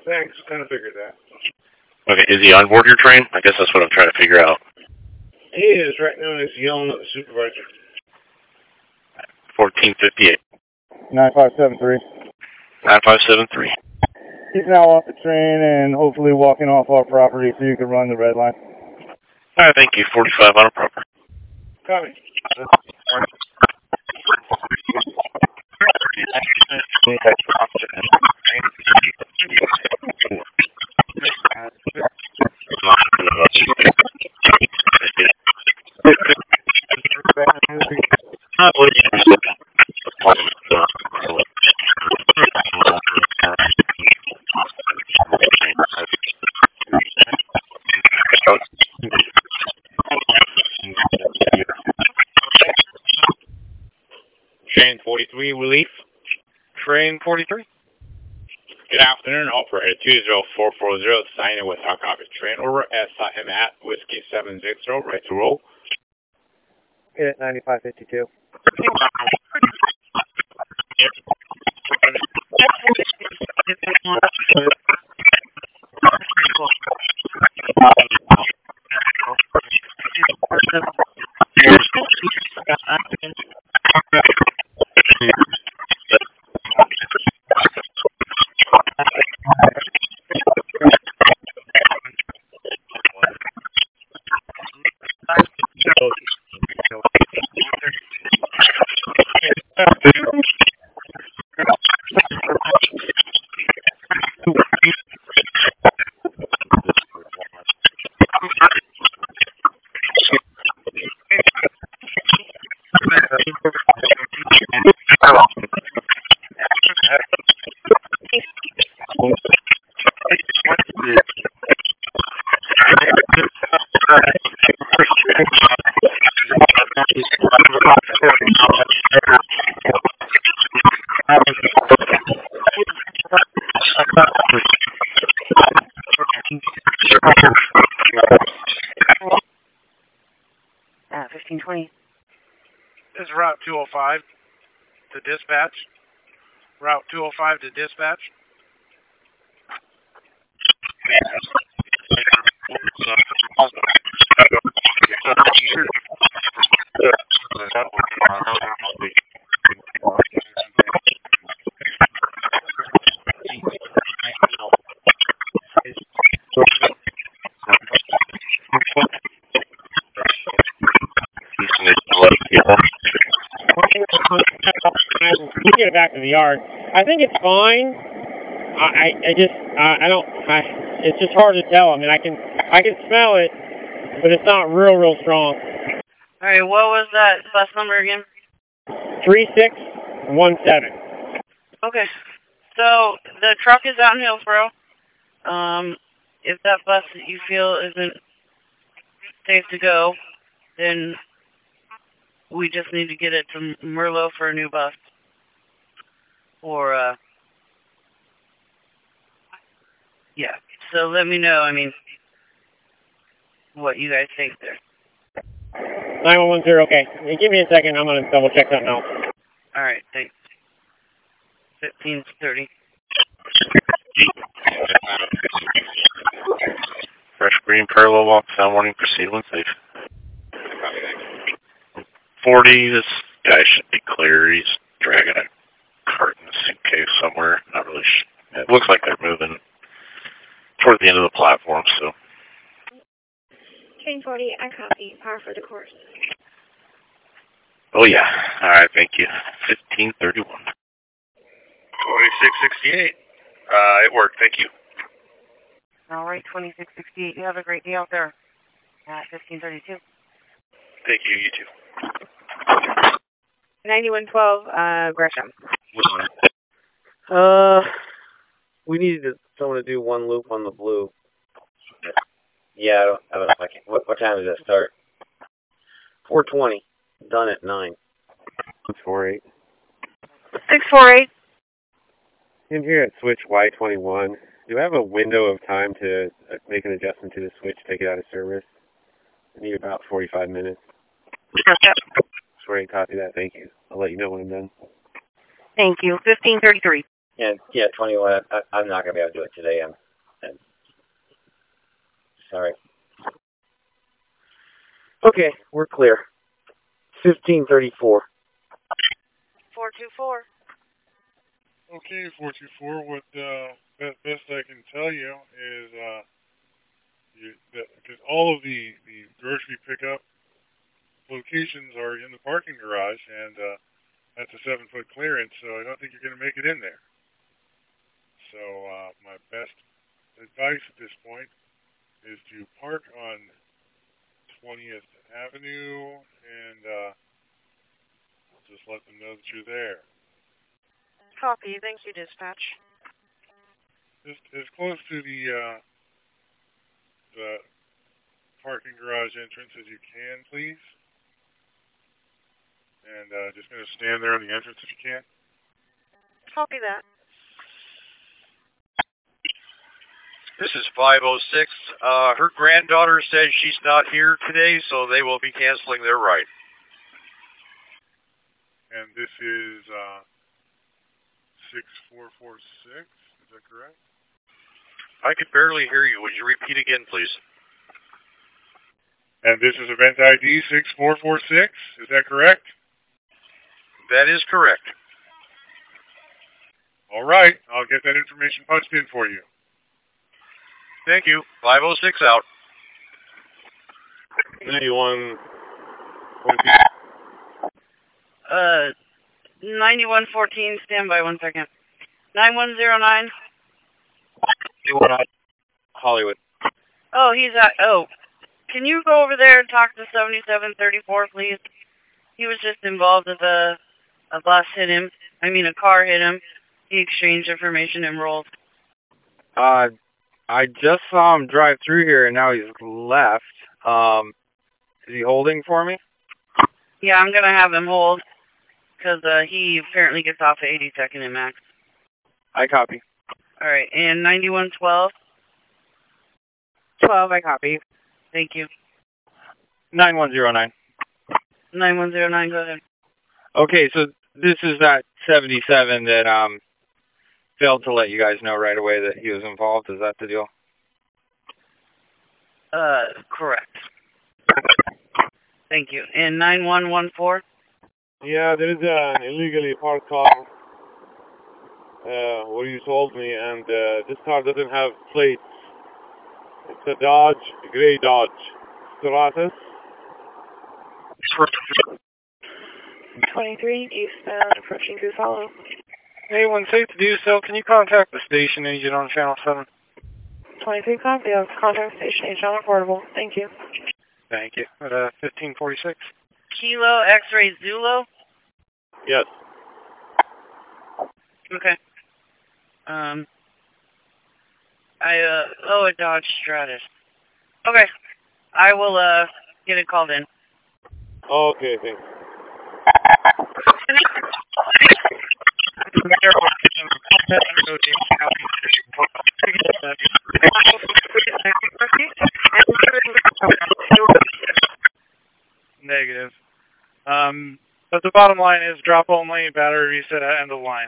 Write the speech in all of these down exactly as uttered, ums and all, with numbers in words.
Thanks, kind of figured that. Okay, is he on board your train? I guess that's what I'm trying to figure out. He is, right now he's yelling at the supervisor. fourteen fifty-eight. nine five seven three. nine five seven three. He's now off the train and hopefully walking off our property so you can run the red line. Alright, thank you. forty-five on a proper. Copy. Train forty-three, relief. Train forty-three. Good afternoon, operator two zero four four zero, sign in with our copy. Train over S I M at Whiskey seven six zero, ready to roll. Hit ninety-five fifty-two. Uh, fifteen twenty. This is Route two oh five to dispatch. Route two oh five to dispatch. We get it back to the yard. I think it's fine. I, I, I just, I, I don't, I, it's just hard to tell. I mean, I can, I can smell it, but it's not real, real strong. All right, what was that bus number again? three six one seven. Okay, so the truck is out in Hillsboro. Um, if that bus that you feel isn't safe to go, then we just need to get it to Merlot for a new bus. Or, uh, yeah, so let me know, I mean, what you guys think there. nine one one zero, okay. Hey, give me a second, I'm going to double check something else. All right, thanks. fifteen thirty. Fresh green parallel walk, sound warning, proceed when safe. forty, this guy should be clear. He's dragging a cart in a suitcase somewhere. Not really sh- It looks like they're moving toward the end of the platform, so. Train forty, I copy. Power for the course. Oh, yeah. All right, thank you. fifteen thirty-one. twenty-six sixty-eight. Uh, it worked, thank you. All right, twenty-six sixty-eight. You have a great day out there at fifteen thirty-two. Thank you, you too. ninety-one twelve, uh, Gresham. Uh, we needed someone to do one loop on the blue. Yeah, I don't, I don't know if I can. What, what time does it start? four twenty. Done at nine. six four eight. six four eight. In here at switch Y twenty-one, do I have a window of time to make an adjustment to the switch, take it out of service? I need about forty-five minutes. Sorry, copy that. Thank you. I'll let you know when I'm done. Thank you. fifteen thirty-three. Yeah, yeah, twenty-one. I, I'm not going to be able to do it today. I'm, I'm sorry. Okay, we're clear. fifteen thirty-four. four two four. Okay, four two four. What uh, best, best I can tell you is uh, you, that because all of the the grocery pickup locations are in the parking garage, and uh, that's a seven foot clearance, so I don't think you're going to make it in there. So uh, my best advice at this point is to park on twentieth Avenue and uh, just let them know that you're there. Copy. Thank you, dispatch. Just as close to the uh, the parking garage entrance as you can, please. And uh, just going to stand there on the entrance if you can. Copy that. This is five oh six. Uh, her granddaughter says she's not here today, so they will be canceling their ride. And this is uh, six four four six, is that correct? I could barely hear you. Would you repeat again, please? And this is event I D six four four six, is that correct? That is correct. All right, I'll get that information punched in for you. Thank you. five oh six out. ninety-one. Uh, ninety-one fourteen, stand by one second. nine one zero nine. Hollywood. Oh, he's at, oh. Can you go over there and talk to seventy-seven thirty-four, please? He was just involved with a, a bus hit him. I mean, a car hit him. He exchanged information and rolled. Uh, I just saw him drive through here, and now he's left. Um, is he holding for me? Yeah, I'm going to have him hold, because uh, he apparently gets off at eighty-second and Max. I copy. All right, and ninety-one twelve? twelve, I copy. Thank you. nine one zero nine. nine one zero nine, go ahead. Okay, so this is that seventy-seven that um failed to let you guys know right away that he was involved. Is that the deal? Uh, correct. Thank you. And nine one one four? Yeah, there is an illegally parked car, uh, where you told me, and uh, this car doesn't have plates. It's a Dodge, a gray Dodge Stratus. twenty-three, eastbound, approaching Goose Hollow. Anyone safe to do so, can you contact the station agent on Channel seven? twenty-three, copy. I'll contact station agent on affordable. Thank you. Thank you. At uh, fifteen forty-six. Kilo X-ray Zulu? Yes. Okay. Um, I, uh, oh, a Dodge Stratus. Okay. I will, uh, get it called in. Okay, thanks. Negative. Um, but the bottom line is drop only, battery reset at end of line.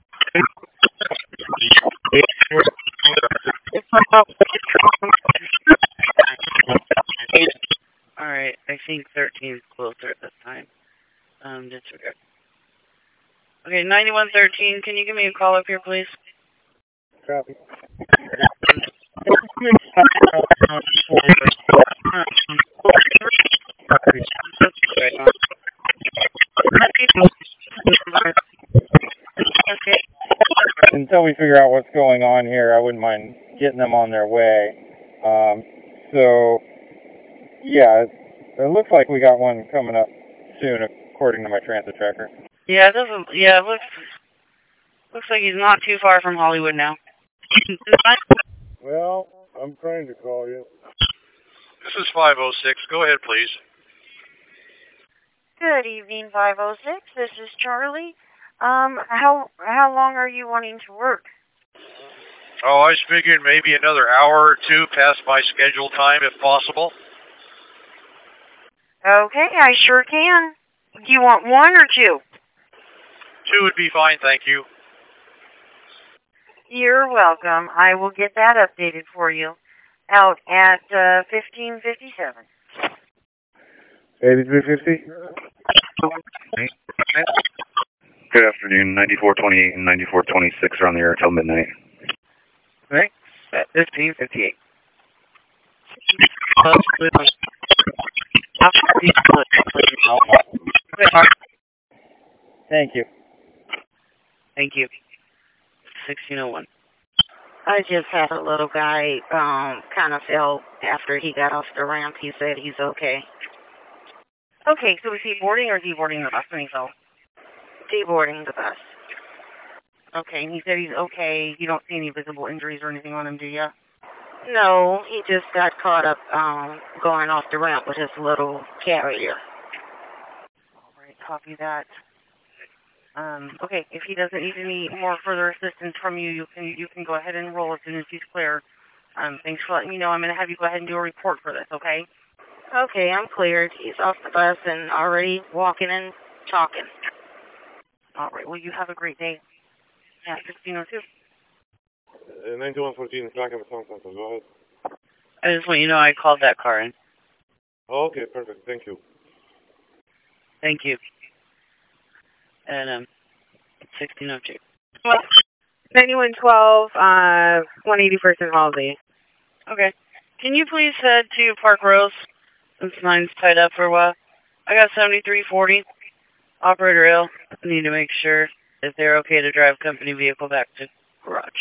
Alright, I think thirteen is closer at this time. Um, disregard. Okay, ninety-one thirteen, can you give me a call up here, please? Copy. Until we figure out what's going on here, I wouldn't mind getting them on their way. Um, so, yeah, it, it looks like we got one coming up soon, according to my transit tracker. Yeah, it doesn't, yeah, it looks, looks like he's not too far from Hollywood now. Well, I'm trying to call you. This is five oh six. Go ahead, please. Good evening, five oh six. This is Charlie. Um, how how long are you wanting to work? Oh, I was figuring maybe another hour or two past my scheduled time, if possible. Okay, I sure can. Do you want one or two? Two would be fine, thank you. You're welcome. I will get that updated for you out at uh, fifteen fifty-seven. eighty-three fifty? Good afternoon. ninety-four twenty-eight and ninety-four twenty-six are on the air until midnight. Right? At fifteen fifty-eight. Thank you. Thank you. sixteen oh one. I just had a little guy um kind of fell after he got off the ramp. He said he's okay. Okay, so is he boarding or is he boarding the bus when he fell? Deboarding the bus. Okay, and he said he's okay. You don't see any visible injuries or anything on him, do you? No, he just got caught up um going off the ramp with his little carrier. All right, copy that. Um, okay, if he doesn't need any more further assistance from you, you can you can go ahead and roll as soon as he's clear. Um, thanks for letting me know. I'm going to have you go ahead and do a report for this, okay? Okay, I'm cleared. He's off the bus and already walking and talking. All right, well, you have a great day. Yeah, sixteen oh two. Uh, ninety-one fourteen, Slack of a Song Center. Go ahead. I just want you to know I called that car in. Oh, okay, perfect. Thank you. Thank you. And, um, sixteen oh two. ninety-one twelve, uh, one eighty-first and Halsey. Okay. Can you please head to Park Rose since mine's tied up for a while? I got seventy-three forty. Operator ill. I need to make sure if they're okay to drive company vehicle back to garage.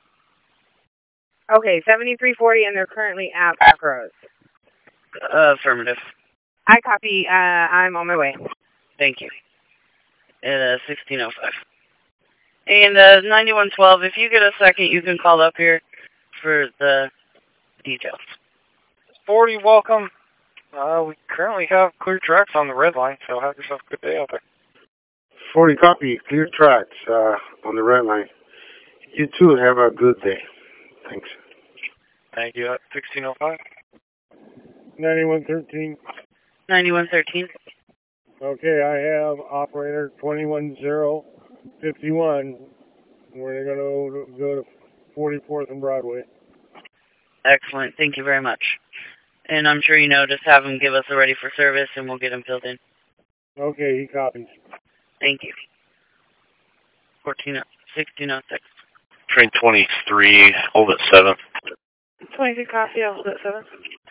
Okay, seventy-three forty, and they're currently at Park Rose. Uh, affirmative. I copy. Uh, I'm on my way. Thank you. At uh, sixteen oh five. And uh, ninety-one twelve, if you get a second, you can call up here for the details. forty, welcome. Uh, we currently have clear tracks on the red line, so have yourself a good day out there. forty copy, clear tracks uh, on the red line. You too, have a good day. Thanks. Thank you. At sixteen oh five. ninety-one thirteen. ninety-one thirteen. Okay, I have operator twenty-one oh fifty-one. We're going to go to forty-fourth and Broadway. Excellent. Thank you very much. And I'm sure you know, just have him give us a ready for service and we'll get him filled in. Okay, he copies. Thank you. fourteen, sixteen oh six. Train twenty-three, hold at seven. twenty-three copy, I'll hold at seven.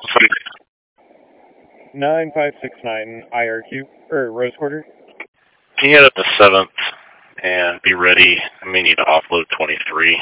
nine five six nine I R Q, or Rose Quarter. Can you head up to seventh and be ready? I may need to offload twenty-three.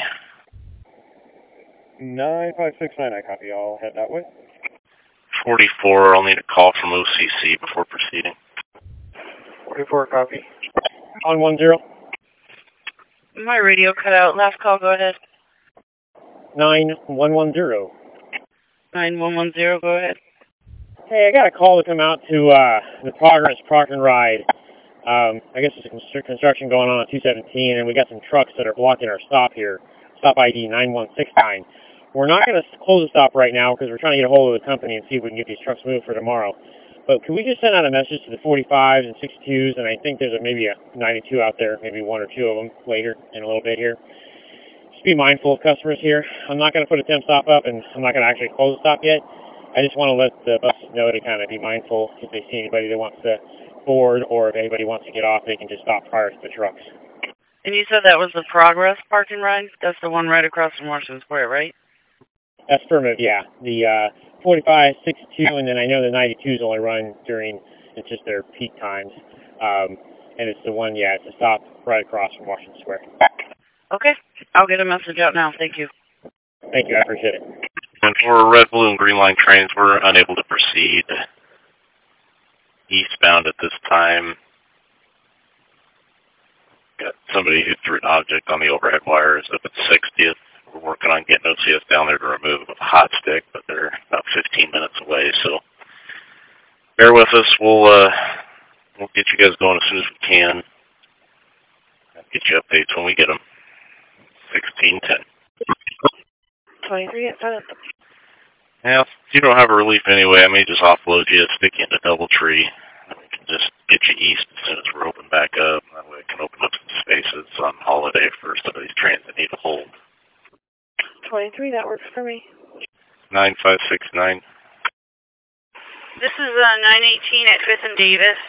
nine five six nine, I copy. I'll head that way. forty-four, I'll need a call from O C C before proceeding. forty-four copy. On one zero. My radio cut out. Last call, go ahead. nine one one zero. nine one one zero, go ahead. Hey, I got a call to come out to uh, the Progress Park and Ride. Um, I guess there's a construction going on on two seventeen, and we got some trucks that are blocking our stop here. Stop I D nine one six nine. We're not going to close the stop right now because we're trying to get a hold of the company and see if we can get these trucks moved for tomorrow. But can we just send out a message to the forty-fives and sixty-twos, and I think there's a, maybe a ninety-two out there, maybe one or two of them later in a little bit here. Just be mindful of customers here. I'm not going to put a temp stop up, and I'm not going to actually close the stop yet. I just want to let the buses know to kind of be mindful if they see anybody that wants to board, or if anybody wants to get off, they can just stop prior to the trucks. And you said that was the Progress Park and Ride? That's the one right across from Washington Square, right? That's affirmative, yeah. The uh, forty-five, sixty-two, and then I know the ninety-twos only run during, it's just their peak times. Um, and it's the one, yeah, it's a stop right across from Washington Square. Okay. I'll get a message out now. Thank you. Thank you. I appreciate it. And for red, blue, and green line trains, we're unable to proceed eastbound at this time. Got somebody who threw an object on the overhead wires up at sixtieth. We're working on getting O C S down there to remove a hot stick, but they're about fifteen minutes away, so bear with us. We'll uh, we'll get you guys going as soon as we can. Get you updates when we get them. sixteen ten. twenty-three at seven. Yeah, if you don't have a relief anyway, I may just offload you, stick you into Doubletree, and we can just get you east as soon as we're open back up. That way it can open up some spaces on holiday for some of these trains that need to hold. twenty-three, that works for me. nine five six nine. This is uh, nine eighteen at fifth and Davis.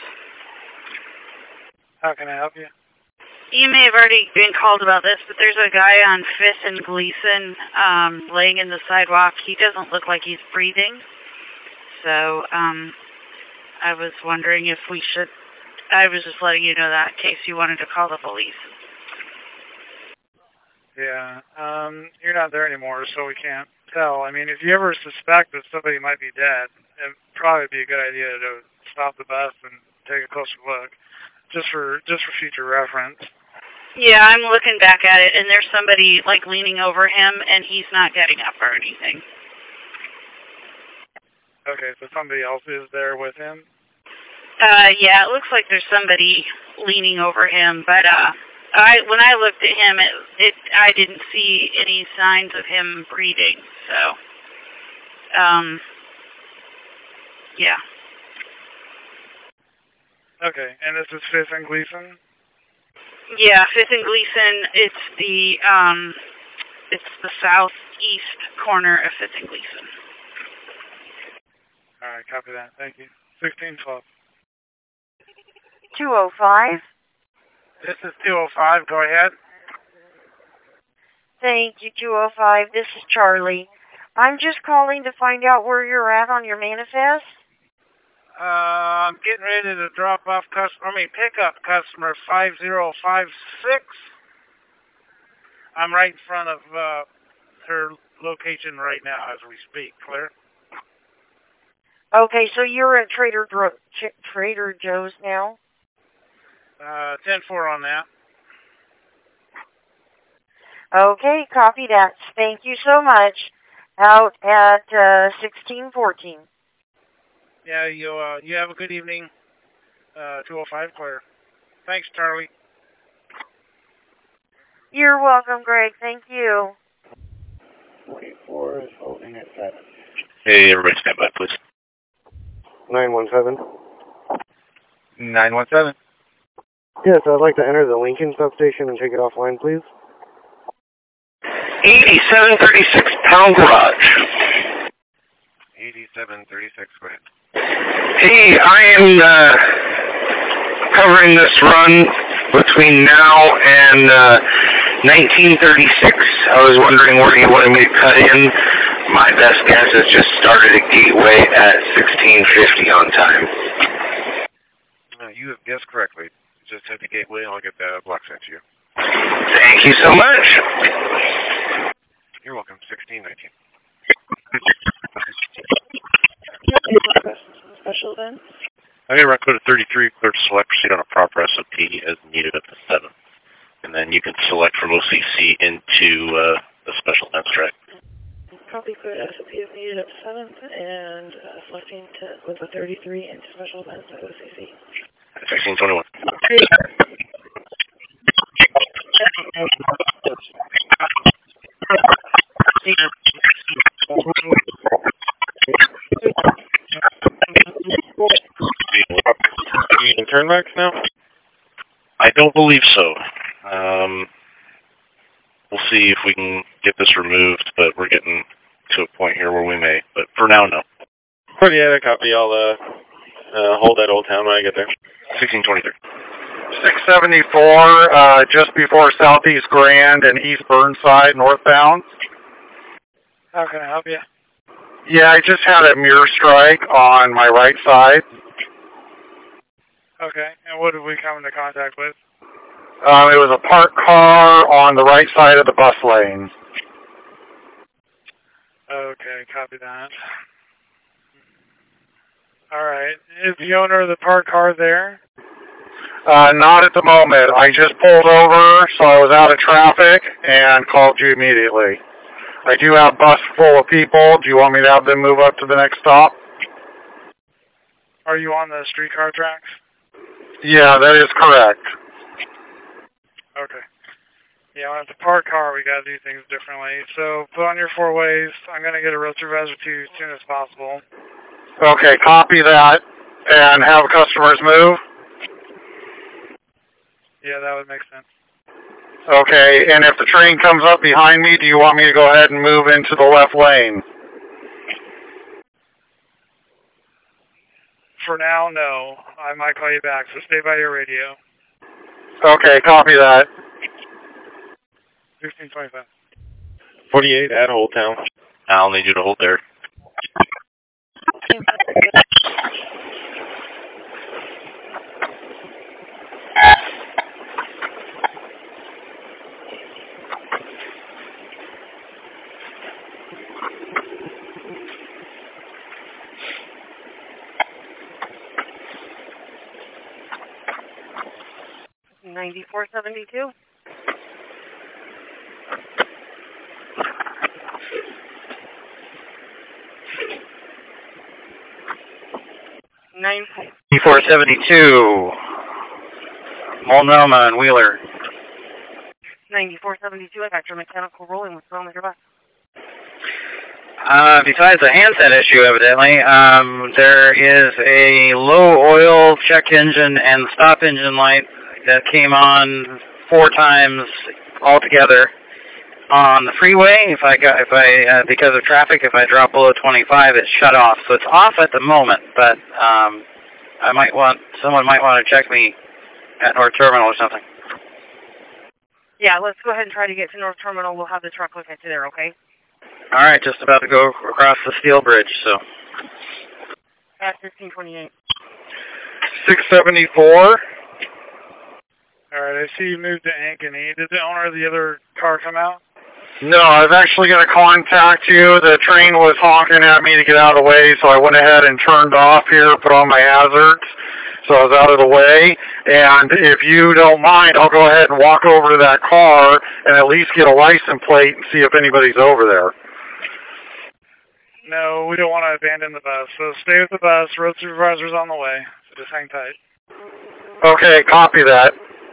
How can I help you? You may have already been called about this, but there's a guy on fifth and Gleason um, laying in the sidewalk. He doesn't look like he's breathing. So um, I was wondering if we should... I was just letting you know that in case you wanted to call the police. Yeah, um, you're not there anymore, so we can't tell. I mean, if you ever suspect that somebody might be dead, it'd probably be a good idea to stop the bus and take a closer look, just for just for future reference. Yeah, I'm looking back at it, and there's somebody, like, leaning over him, and he's not getting up or anything. Okay, so somebody else is there with him? Uh, yeah, it looks like there's somebody leaning over him, but, uh, I, when I looked at him, it, it, I didn't see any signs of him breathing, so, um, yeah. Okay, and this is Fifth and Gleason? Yeah, Fifth and Gleason, it's the, um, it's the southeast corner of Fifth and Gleason. All right, copy that. Thank you. sixteen twelve. two oh five. This is two oh five. Go ahead. Thank you, two oh five. This is Charlie. I'm just calling to find out where you're at on your manifest. Uh, I'm getting ready to drop off customer, I mean, pick up customer five zero five six. I'm right in front of uh, her location right now as we speak. Clear? Okay, so you're at Trader Dro- Ch- Trader Joe's now? Uh, ten four on that. Okay, copy that. Thank you so much. Out at uh, sixteen fourteen. Yeah, you uh, you have a good evening. Uh, two oh five, clear. Thanks, Charlie. You're welcome, Greg. Thank you. forty-four is holding at seven. Hey, everybody stand by, please. nine one seven. nine one seven. Yes, I'd like to enter the Lincoln substation and take it offline, please. eighty-seven thirty-six Pound Garage. eighty-seven thirty-six, go ahead. Hey, I am uh, covering this run between now and uh, nineteen thirty-six. I was wondering where you wanted me to cut in. My best guess is just started at Gateway at sixteen fifty on time. Uh, you have guessed correctly. Just hit the Gateway and I'll get the block sent to you. Thank you so much. You're welcome. sixteen nineteen. Special events. I'm going to run code of thirty-three, clear to select, proceed on a proper S O P as needed at the seventh. And then you can select from O C C into uh, the special events track. Copy clear S O P as needed at the seventh, and uh, selecting to with the thirty-three into special events at O C C. sixteen twenty-one. In turnbacks now? I don't believe so. Um, we'll see if we can get this removed, but we're getting to a point here where we may. But for now, no. Oh, yeah, that copy. I'll uh, uh, hold that Old Town when I get there. sixteen twenty-three. six seventy-four, uh, just before Southeast Grand and East Burnside, northbound. How can I help you? Yeah, I just had a mirror strike on my right side. Okay, and what did we come into contact with? Um, it was a parked car on the right side of the bus lane. Okay, copy that. All right. Is the owner of the parked car there? Uh, not at the moment. I just pulled over, so I was out of traffic and called you immediately. I do have a bus full of people. Do you want me to have them move up to the next stop? Are you on the streetcar tracks? Yeah, that is correct. Okay. Yeah, when it's a parked car, we got to do things differently. So put on your four ways. I'm going to get a road supervisor to you as soon as possible. Okay, copy that and have customers move. Yeah, that would make sense. Okay, and if the train comes up behind me, do you want me to go ahead and move into the left lane? For now, no. I might call you back, so stay by your radio. Okay, copy that. sixteen twenty-five. forty-eight at Old Town. I'll need you to hold there. ninety-four seventy-two. Nine. four seventy-two. Multnomah and Wheeler. ninety-four seventy-two. I got your mechanical rolling. What's wrong with your bus? Uh, besides the handset issue, evidently, um, there is a low oil check engine and stop engine light that came on four times altogether on the freeway. If I got, if I, uh, because of traffic, if I drop below twenty-five, it's shut off. So it's off at the moment, but um, I might want, someone might want to check me at North Terminal or something. Yeah, let's go ahead and try to get to North Terminal. We'll have the truck look at you there, okay? All right, just about to go across the steel bridge, so. At fifteen twenty-eight. six seventy-four. All right, I see you moved to Ankeny. Did the owner of the other car come out? No, I was actually going to contact you. The train was honking at me to get out of the way, so I went ahead and turned off here, put on my hazards, so I was out of the way. And if you don't mind, I'll go ahead and walk over to that car and at least get a license plate and see if anybody's over there. No, we don't want to abandon the bus, so stay with the bus. Road supervisor's on the way, so just hang tight. Okay, copy that.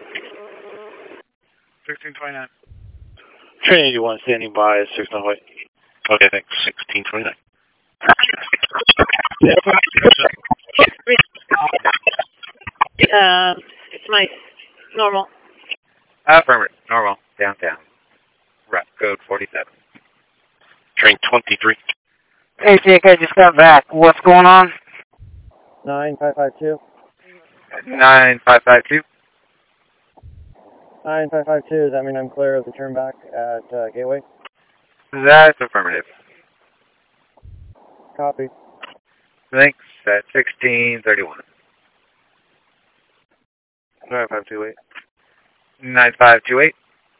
sixteen twenty-nine. Train eighty-one standing by at six oh eight. Okay, thanks. sixteen twenty-nine. Uh, it's my normal. Affirmative. Normal. Downtown. Route code forty-seven. Train twenty-three. Hey, Jake, I just got back. What's going on? nine five five two. nine five five two. nine five five two, does that mean I'm clear of the turn back at uh, Gateway? That's affirmative. Copy. Thanks. At sixteen thirty-one. nine five two eight. nine five two eight.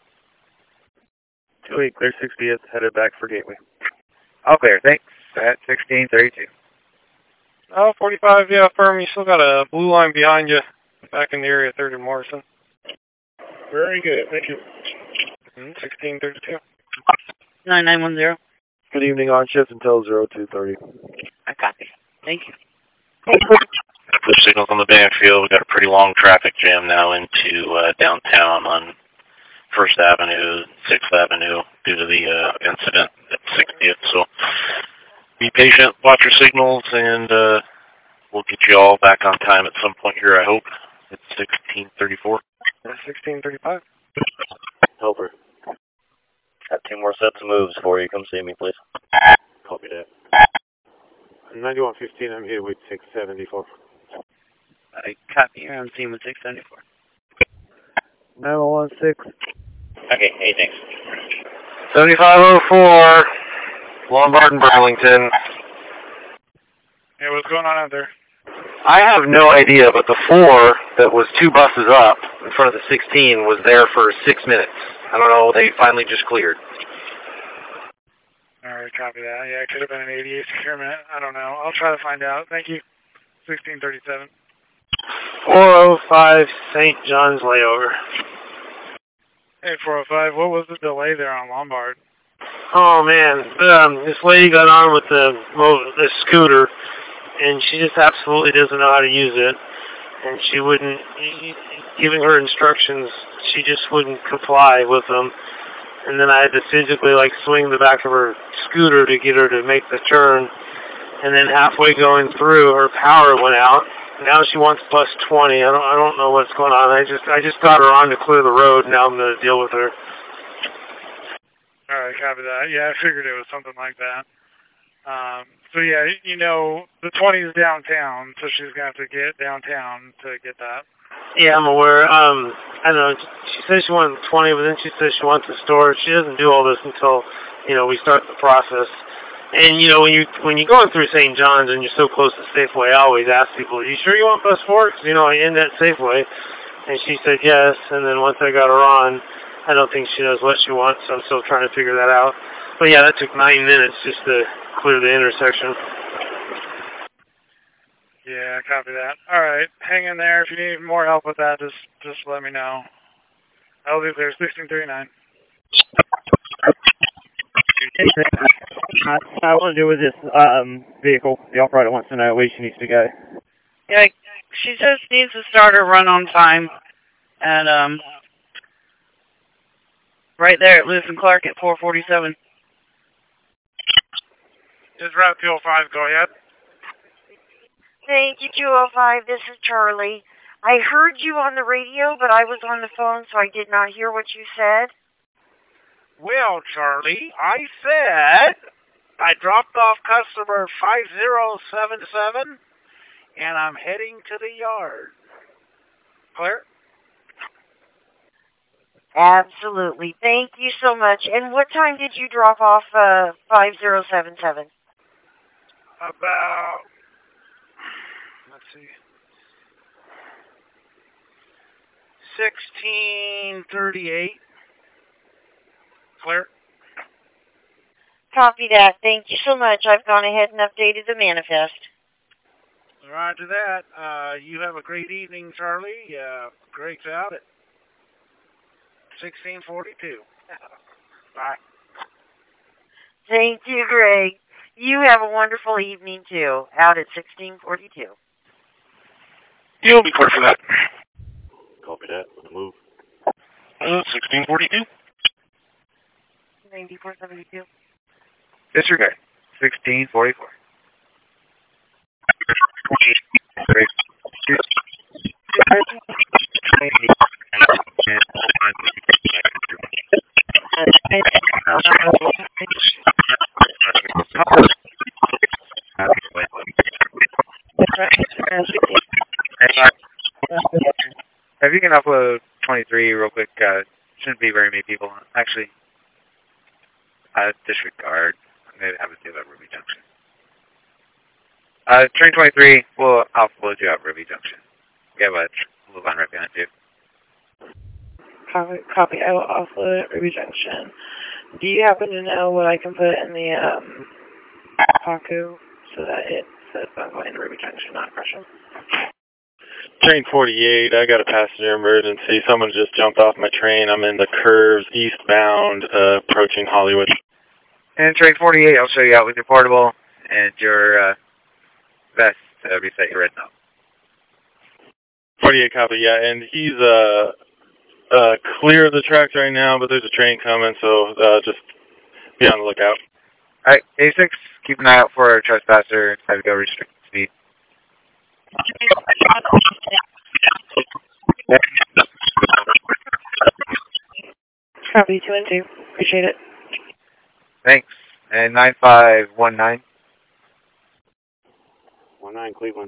two eight, clear sixtieth, headed back for Gateway. All clear, thanks. At sixteen thirty-two. Oh, forty-five, yeah, firm. You still got a blue line behind you back in the area, third and Morrison. Very good, thank you. sixteen thirty-two. nine nine one zero. Good evening, on shift until zero two thirty. I copy. Thank you. Push signals on the Banfield. We've got a pretty long traffic jam now into uh, downtown on First Avenue, Sixth Avenue, due to the uh, incident at sixtieth. So be patient, watch your signals, and uh, we'll get you all back on time at some point here, I hope. It's sixteen thirty-four. sixteen thirty-five. Helper. Got two more sets of moves for you. Come see me, please. Copy that. ninety-one fifteen, I'm here with six seventy-four. I copy here. I'm seeing with six seventy-four. nine one one six. Okay, hey, thanks. seventy-five oh four, Lombard and Burlington. Hey, what's going on out there? I have no idea, but the four that was two buses up in front of the sixteen was there for six minutes. I don't know, they finally just cleared. All right, copy that. Yeah, it could have been an eighty-eight securement. I don't know. I'll try to find out. Thank you. sixteen thirty-seven. four oh five, Saint John's layover. Hey, four oh five, what was the delay there on Lombard? Oh man, um, this lady got on with the, the scooter, and she just absolutely doesn't know how to use it. And she wouldn't, giving her instructions, she just wouldn't comply with them. And then I had to physically like swing the back of her scooter to get her to make the turn. And then halfway going through, her power went out, Now she wants bus twenty. I don't I don't know what's going on. I just I just got her on to clear the road. Now I'm going to deal with her. All right, copy that. Yeah, I figured it was something like that. Um, so yeah, you know, the twenty is downtown, so she's going to have to get downtown to get that. Yeah, I'm aware. Um, I don't know. She says she wanted twenty, but then she says she wants the storage. She doesn't do all this until, you know, we start the process. And, you know, when, you, when you're going through Saint John's and you're so close to Safeway, I always ask people, are you sure you want bus four? Because, you know, I end at Safeway. And she said yes. And then once I got her on, I don't think she knows what she wants, so I'm still trying to figure that out. But, yeah, that took nine minutes just to clear the intersection. Yeah, copy that. All right, hang in there. If you need more help with that, just just let me know. I'll be there, sixteen thirty-nine. I want to do with this um, vehicle. The operator wants to know where she needs to go. Yeah, she just needs to start her run on time. And, um, right there at Lewis and Clark at four forty-seven. Is Route two oh five, go ahead. Thank you, two oh five. This is Charlie. I heard you on the radio, but I was on the phone, so I did not hear what you said. Well, Charlie, I said I dropped off customer five zero seven seven, and I'm heading to the yard. Clear? Absolutely. Thank you so much. And what time did you drop off uh, five zero seven seven? About, let's see, sixteen thirty-eight. Clear? Copy that. Thank you so much. I've gone ahead and updated the manifest. Roger that. Uh, you have a great evening, Charlie. Uh, Greg's out at sixteen forty-two. Bye. Thank you, Greg. You have a wonderful evening, too, out at sixteen forty-two. You'll be clear for that. Copy that. Let's move. Uh, sixteen forty-two. ninety-four seventy-two. Disregard. sixteen forty-four. Great. If you can upload twenty-three real quick, uh, shouldn't be very many people. Actually, uh, disregard. Maybe have it do at Ruby Junction. Uh, train twenty-three, we'll offload you at Ruby Junction. We have a move on right behind you. Copy, copy. I will offload at Ruby Junction. Do you happen to know what I can put in the um, Paku so that it says I'm going to Ruby Junction, not Gresham? Train forty-eight, I got a passenger emergency. Someone just jumped off my train. I'm in the curves eastbound, uh, approaching Hollywood. And train forty-eight, I'll show you out with your portable and your uh, vest to reset your red knob. forty-eight copy, yeah, and he's uh, uh, clear of the tracks right now, but there's a train coming, so uh, just be on the lookout. Alright, A six, keep an eye out for a trespasser. Have to go restrict speed. Copy two and two. Appreciate it. Thanks. And nine five one nine. one nine Cleveland.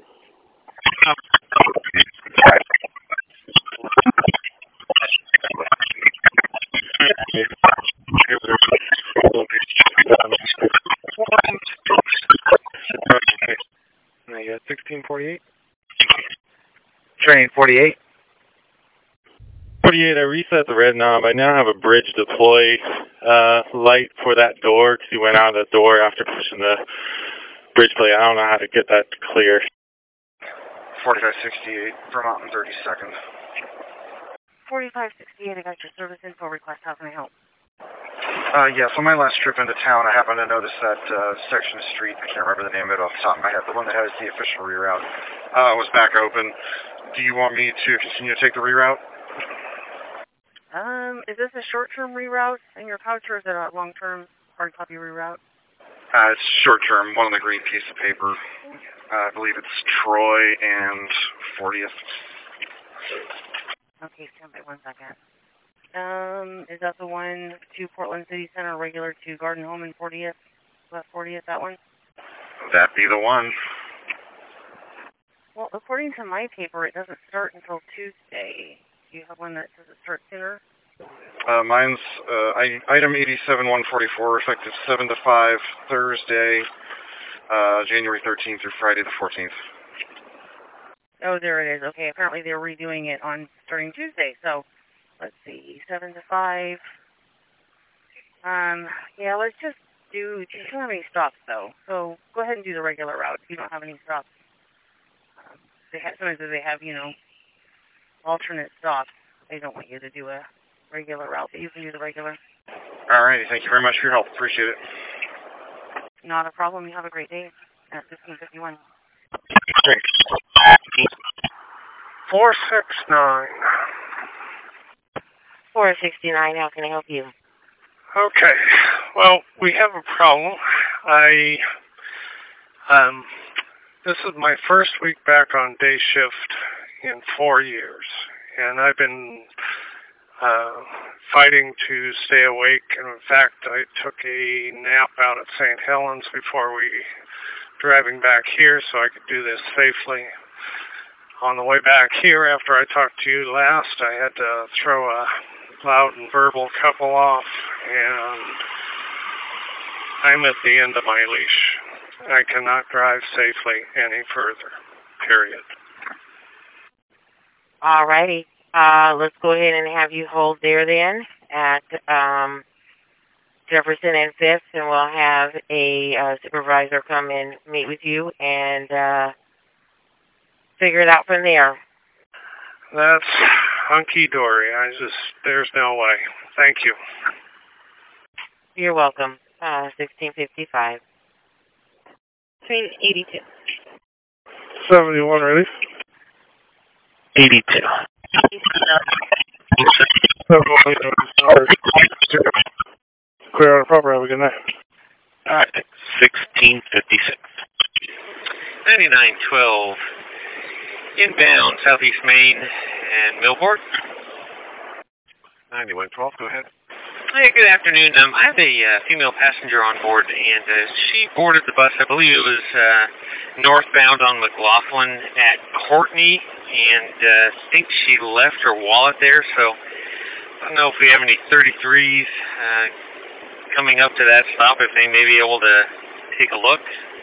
I got sixteen forty-eight. Train forty-eight. forty-eight, I reset the red knob. I now have a bridge deploy uh, light for that door because he went out of the door after pushing the bridge plate. I don't know how to get that clear. forty-five sixty-eight, Vermont and thirty-second. forty-five sixty-eight, I got your service info request. How can I help? Uh, yes, on my last trip into town, I happened to notice that uh, section of street, I can't remember the name of it off the top of my head, the one that has the official reroute, uh, was back open. Do you want me to continue to take the reroute? Um, is this a short-term reroute in your pouch, or is it a long-term hard copy reroute? Uh, it's short term, one on the green piece of paper. Uh, I believe it's Troy and fortieth. Okay, stand by one second. Um, is that the one to Portland City Center, regular to Garden Home and fortieth? West fortieth, that one? That be the one. Well, according to my paper, it doesn't start until Tuesday. Do you have one that says it starts sooner? Uh, mine's uh, I, item eighty-seven one forty-four, effective seven to five, Thursday, uh, January thirteenth through Friday the fourteenth. Oh, there it is. Okay, apparently they're redoing it on starting Tuesday. So, let's see, seven to five. Um, yeah, let's just do, you don't have any stops, though. So, go ahead and do the regular route if you don't have any stops. Um, they have, sometimes they have, you know, alternate stops. They don't want you to do a regular route, but you can do the regular. All righty, thank you very much for your help. Appreciate it. Not a problem. You have a great day at fifteen fifty-one. Great. four six nine. four sixty-nine, how can I help you? Okay. Well, we have a problem. I, um, this is my first week back on day shift in four years. And I've been uh, fighting to stay awake. And in fact, I took a nap out at Saint Helens before we driving back here so I could do this safely. On the way back here, after I talked to you last, I had to throw a loud and verbal couple off, and I'm at the end of my leash. I cannot drive safely any further, period. Alrighty. Uh, let's go ahead and have you hold there then at um, Jefferson and Fifth, and we'll have a uh, supervisor come and meet with you and uh, figure it out from there. That's hunky-dory. I just, there's no way. Thank you. You're welcome. Uh, sixteen fifty-five. Train eighty-two. seventy-one, ready? eighty-two. Clear on the proper. Have a good night. All right. sixteen fifty-six. ninety-nine twelve. Inbound, Southeast Maine and Millport. ninety-one twelve, go ahead. Hey, good afternoon. Um, I have a uh, female passenger on board, and uh, she boarded the bus. I believe it was uh, northbound on McLaughlin at Courtney, and uh, I think she left her wallet there. So I don't know if we have any thirty-threes uh, coming up to that stop, if they may be able to take a look.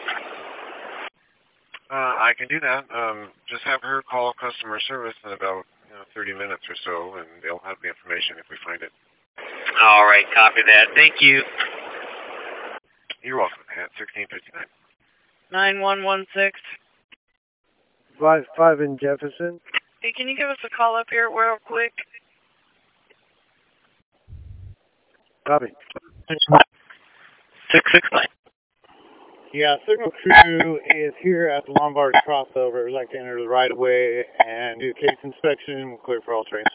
Uh, I can do that. Um, just have her call customer service in about you know, thirty minutes or so, and they'll have the information if we find it. All right, copy that. Thank you. You're welcome. At sixteen fifty-nine. nine one one six. Five five in Jefferson. Hey, can you give us a call up here real quick? Copy. six six nine. Yeah, signal crew is here at the Lombard crossover. We'd like to enter the right of way and do case inspection. Clear for all trains.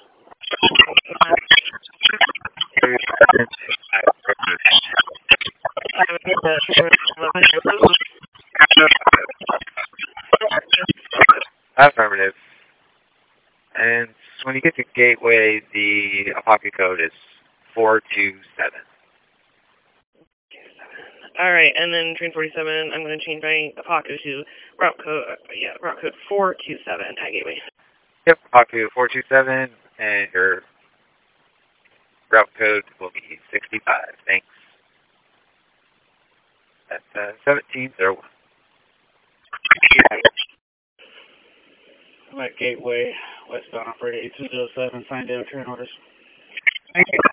Affirmative. And when you get to Gateway, the pocket code is four two seven. All right, and then train forty-seven, I'm going to change my pocket to route code, uh, yeah, route code four two seven at Gateway. Yep, pocket four two seven, and your route code will be sixty-five. Thanks. That's uh, seventeen oh one. I'm at Gateway, westbound operator eight two zero seven, signed down train orders. Thank you.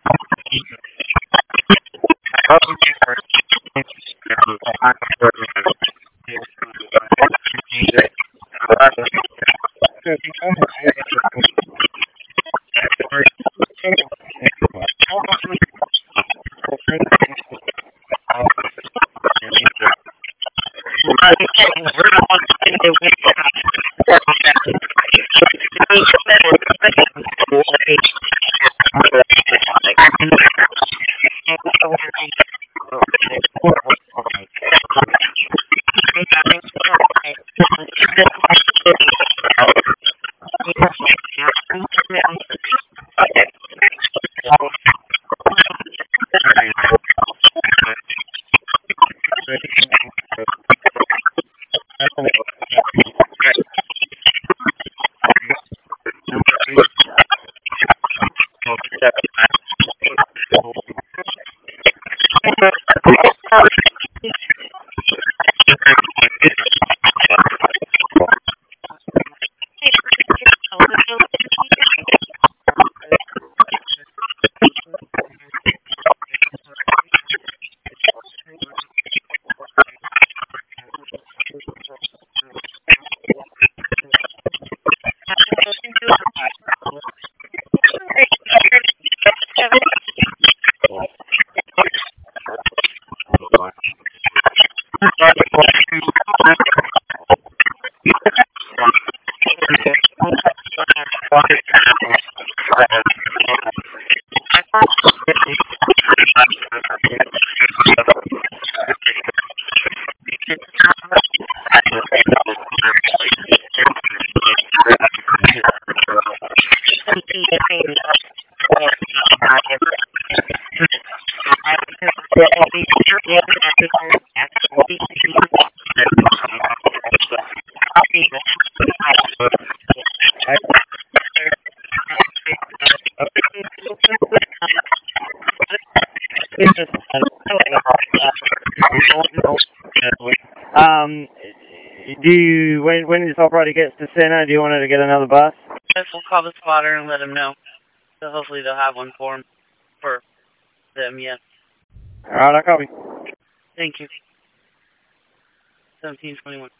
Um, do you, when, when this already gets to Senna, do you want her to get another bus? Yes, we'll call the spotter and let them know. So hopefully they'll have one for 'em, for them, yes. Alright, I copy. Thank you. seventeen twenty-one.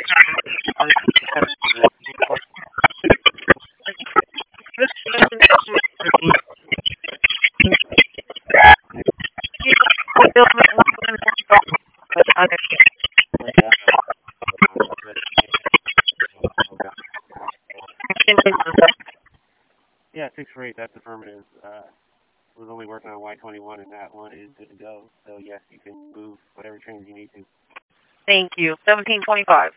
Yeah, six four eight, that's affirmative. Uh, was only working on Y twenty-one and that one is good to go. So yes, you can move whatever trains you need to. Thank you. seventeen twenty-five.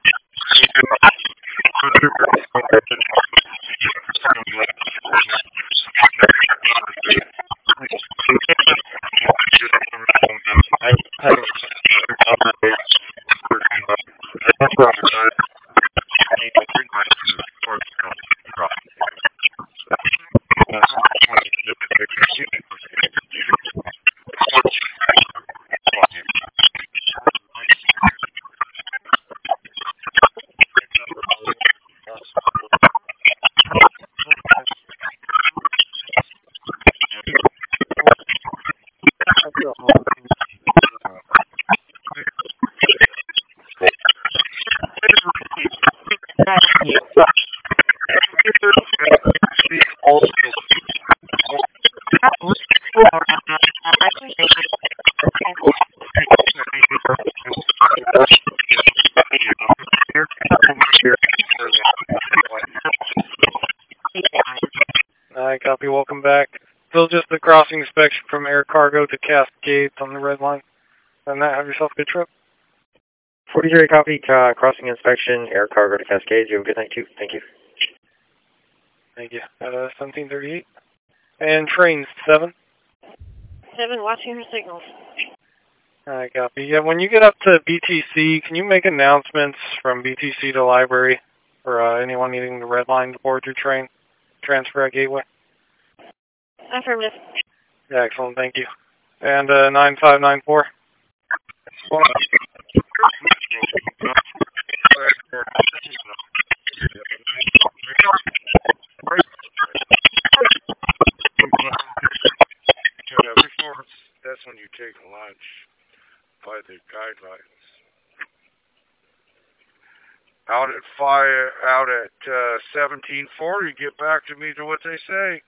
I copy, welcome back. Still just the crossing inspection from air cargo to Cascades on the red line. And that, have yourself a good trip. forty-three copy, uh, crossing inspection, air cargo to Cascades. You have a good night too. Thank you. Thank you. Uh, seventeen thirty-eight. And trains, seven. Seven, watching her signals. I copy. Yeah, when you get up to B T C, can you make announcements from B T C to library for uh, anyone needing the red line to board your train? Transfer at Gateway? Affirmative. Yeah, excellent, thank you. And uh, nine five nine four. That's when you take lunch by the guidelines. Out at fire, out at uh, seventeen forty, get back to me to what they say.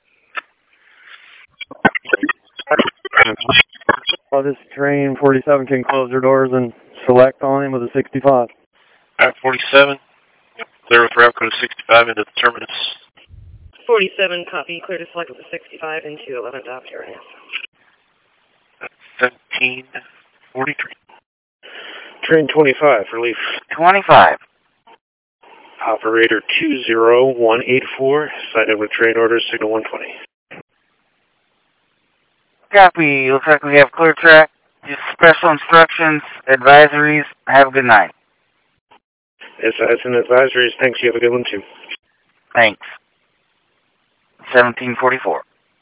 Well, this train forty-seven can close their doors and select on him with a sixty-five. At forty-seven, clear with route code sixty-five into the terminus. forty-seven, copy, clear to select with a sixty-five into eleventh Operator. seventeen forty-three. Train twenty-five, relief. twenty-five. Operator two zero one eight four, sighted with train order, signal one twenty. Copy. Looks like we have clear track Just special instructions, advisories. Have a good night. As, as an advisory, thanks. You have a good one, too. Thanks. seventeen forty-four.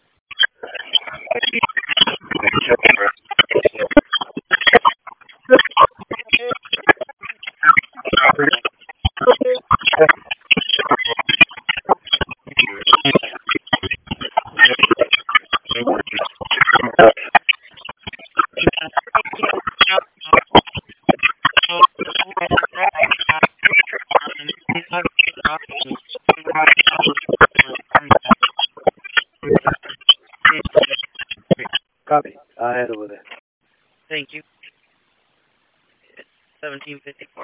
Copy. I head over there. Thank you. It's seventeen fifty-four.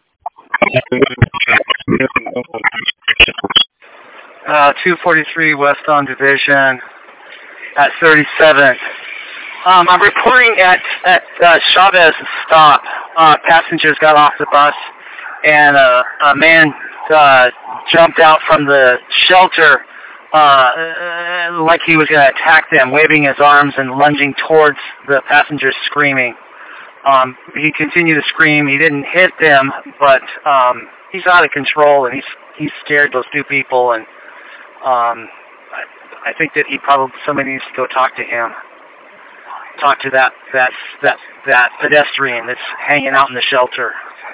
Uh, two forty-three West on Division at thirty-seventh. Um, I'm reporting at, at uh, Chavez stop. Uh, passengers got off the bus, and uh, a man uh, jumped out from the shelter uh, like he was going to attack them, waving his arms and lunging towards the passengers, screaming. Um, he continued to scream. He didn't hit them, but um, he's out of control, and he's he's scared those two people. And um, I, I think that he probably somebody needs to go talk to him, talk to that that that that pedestrian that's hanging out in the shelter.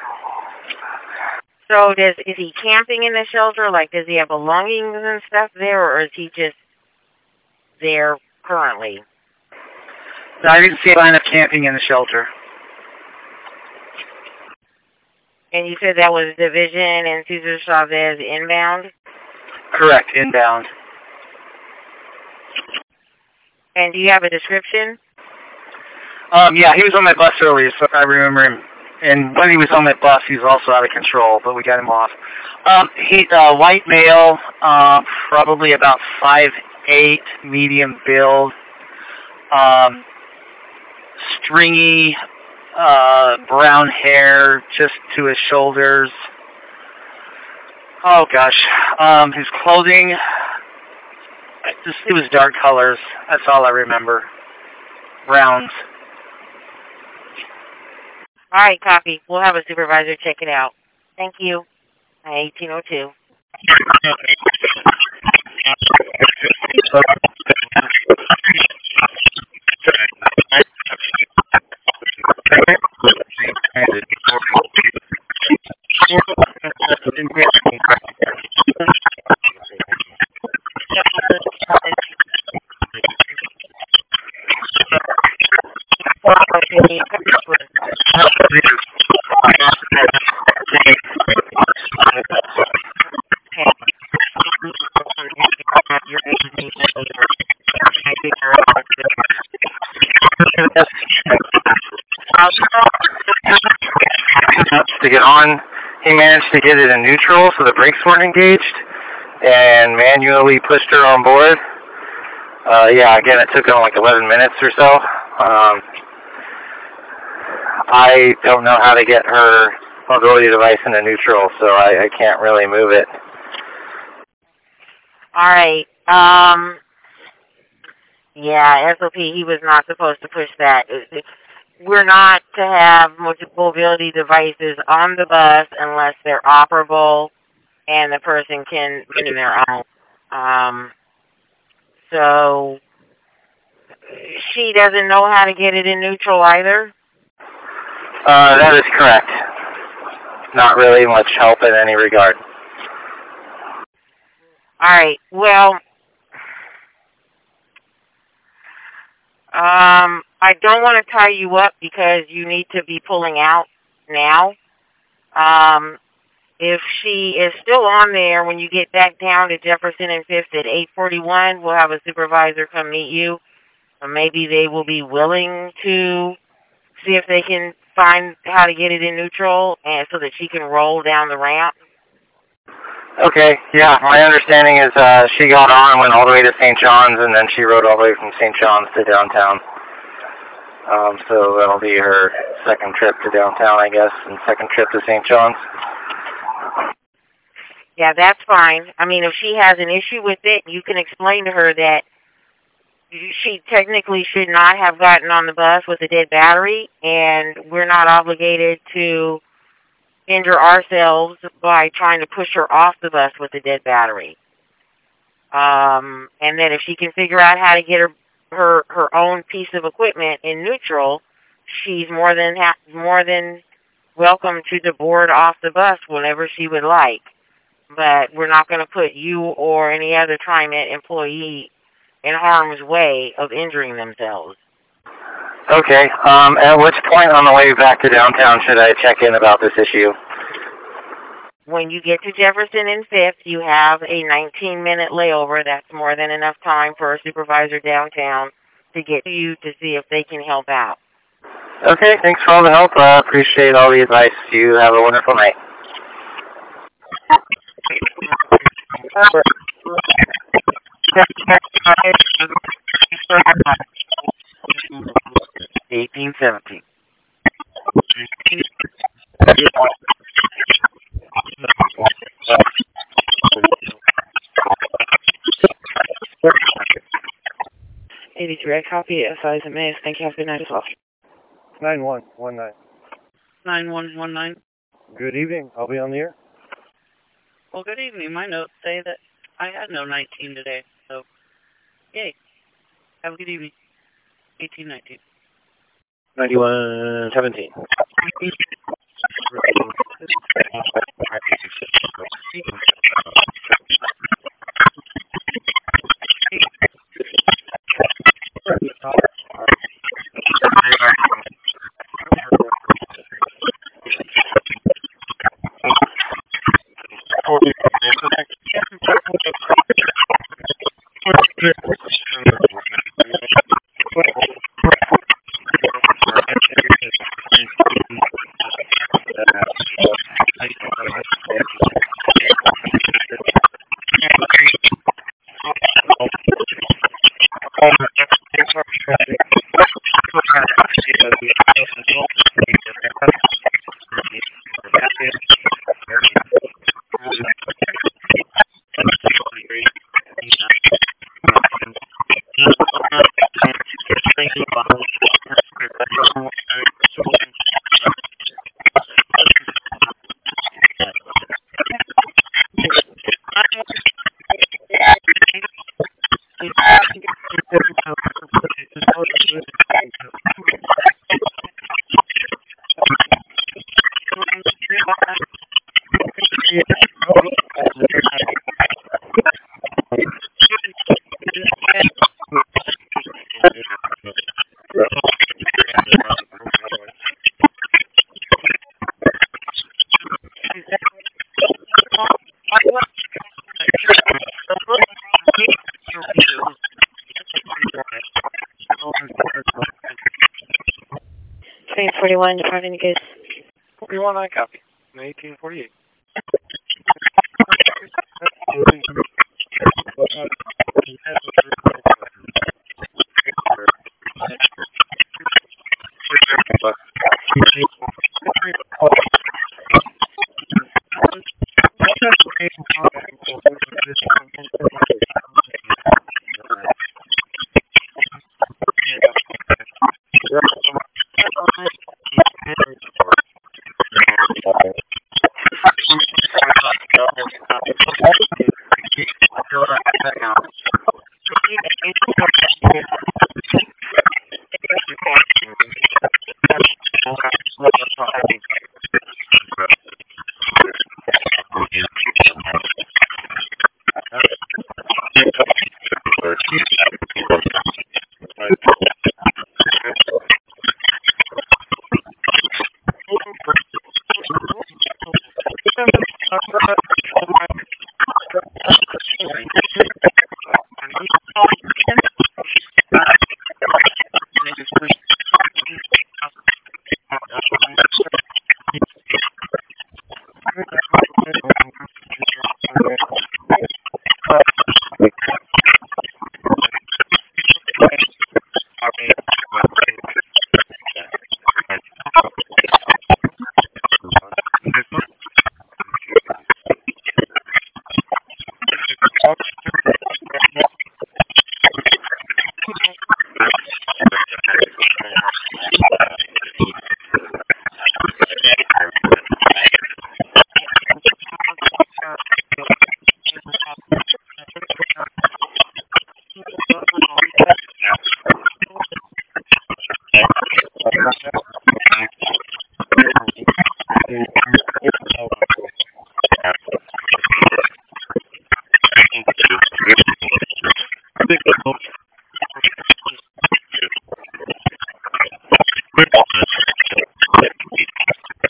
So does is he camping in the shelter? Like, does he have belongings and stuff there, or is he just there currently? No, I didn't see a line of camping in the shelter. And you said that was Division and Cesar Chavez inbound? Correct, inbound. And do you have a description? Um, yeah, he was on my bus earlier, so I remember him. And when he was on my bus, he was also out of control, but we got him off. Um, he, uh, white male, uh, probably about five eight, medium build, um, stringy, uh, brown hair just to his shoulders. Oh gosh, um, his clothing, just, it was dark colors. That's all I remember. Browns. All right, copy. We'll have a supervisor check it out. Thank you. eighteen oh two. To get on, he managed to get it in neutral, so the brakes weren't engaged, and manually pushed her on board. Uh, yeah, again, it took him like eleven minutes or so. Um, I don't know how to get her mobility device into neutral, so I, I can't really move it. All right. Um, yeah, S O P, he was not supposed to push that. We're not to have mobility devices on the bus unless they're operable and the person can get in their own. Um, so she doesn't know how to get it in neutral either? Uh, that is correct. Not really much help in any regard. All right. Well, um, I don't want to tie you up because you need to be pulling out now. Um, if she is still on there when you get back down to Jefferson and Fifth at eight forty-one, we'll have a supervisor come meet you. Or maybe they will be willing to see if they can find how to get it in neutral and so that she can roll down the ramp. Okay, yeah, my understanding is uh, she got on, went all the way to Saint John's, and then she rode all the way from Saint John's to downtown. Um, so that'll be her second trip to downtown, I guess, and second trip to Saint John's. Yeah, that's fine. I mean, if she has an issue with it, you can explain to her that she technically should not have gotten on the bus with a dead battery, and we're not obligated to injure ourselves by trying to push her off the bus with a dead battery. Um, and then if she can figure out how to get her her, her own piece of equipment in neutral, she's more than ha- more than welcome to deboard off the bus whenever she would like. But we're not going to put you or any other TriMet employee in harm's way of injuring themselves. Okay. Um, at which point on the way back to downtown should I check in about this issue? When you get to Jefferson and Fifth, you have a nineteen-minute layover. That's more than enough time for a supervisor downtown to get to you to see if they can help out. Okay, thanks for all the help. I uh, appreciate all the advice. You have a wonderful night. eighteen seventeen. eighty-three, I copy. S I's and Mays. Thank you. Have a good night as well. nine one one nine. nine one one nine. Good evening. I'll be on the air. Well, good evening. My notes say that I had no nineteen today, so yay. Have a good evening. eighteen nineteen. ninety-one seventeen. twenty forty-one, departing case. forty-one, I copy. eighteen forty-eight.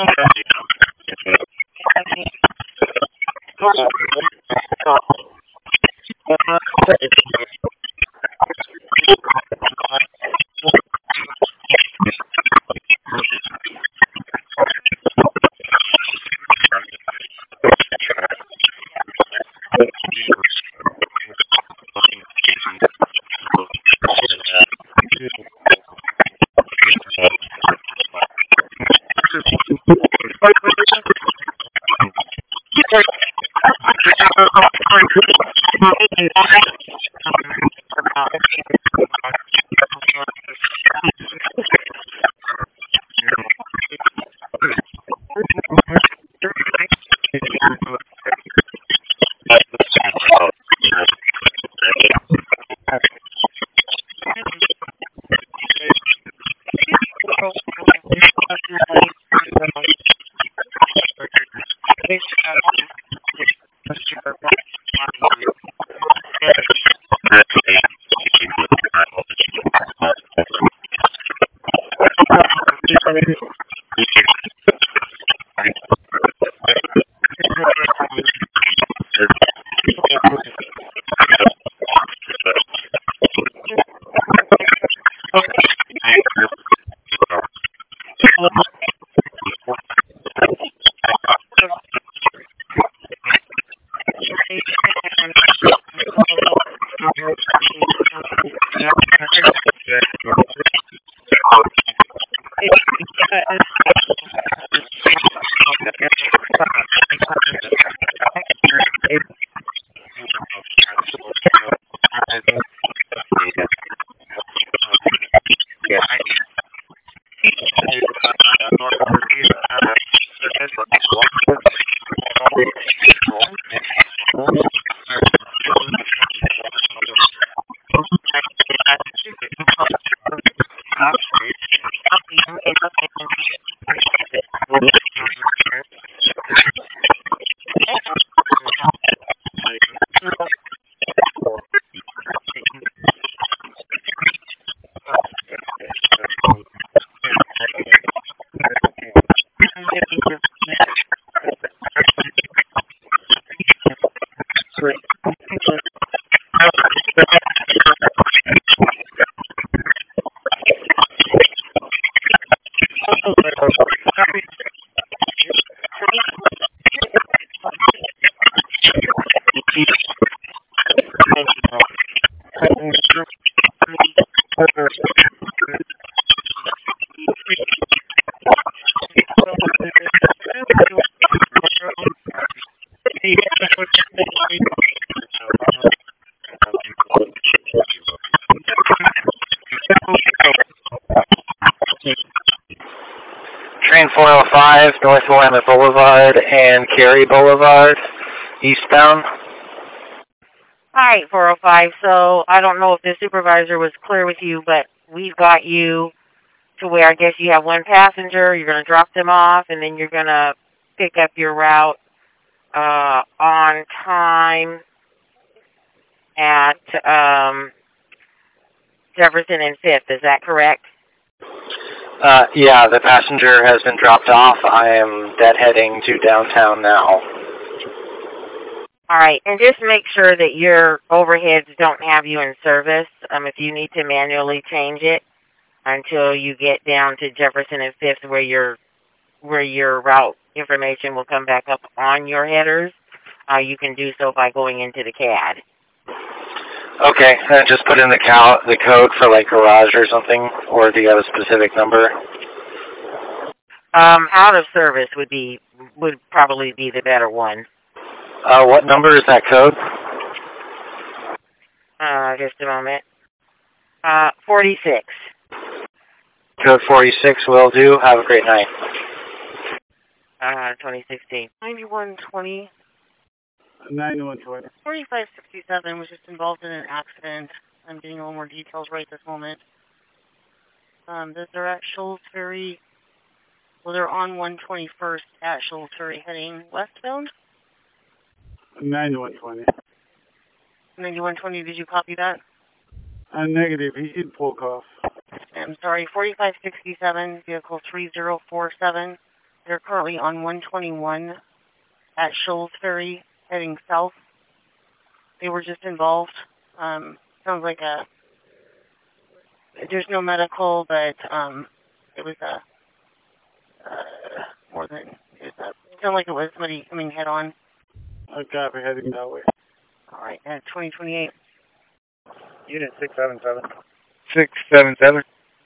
Train four oh five, North Willamette Boulevard and Cary Boulevard, eastbound. Alright, four oh five. So I don't know if the supervisor was clear with you, but we've got you to where I guess you have one passenger, you're going to drop them off, and then you're going to pick up your route uh, on time at um, Jefferson and Fifth. Is that correct? Uh, yeah, the passenger has been dropped off. I am deadheading to downtown now. All right, and just make sure that your overheads don't have you in service. Um, if you need to manually change it until you get down to Jefferson and Fifth, where your where your route information will come back up on your headers, uh, you can do so by going into the C A D. Okay, uh, just put in the cal- the code for like garage or something, or do you have a specific number? Um, out of service would be would probably be the better one. Uh, what number is that code? Uh, just a moment. Uh, forty-six. Code forty-six will do. Have a great night. Uh, twenty sixteen. ninety-one twenty. ninety-one twenty. forty-five sixty-seven was just involved in an accident. I'm getting a little more details right this moment. Um, they're at Shoals Ferry. Well, they're on one twenty-first at Shoals Ferry heading westbound. ninety-one twenty. ninety-one twenty, did you copy that? Uh, negative. He should pull off. I'm sorry, forty-five sixty-seven, vehicle three zero four seven, They're currently on one twenty-one at Shoals Ferry, heading south. They were just involved. Um, sounds like a, there's no medical, but um, it was a, uh, more than, it was a, sounded like it was somebody coming head on. I got me heading that way. All right, at twenty twenty-eight. Unit six seven seven. six seven seven.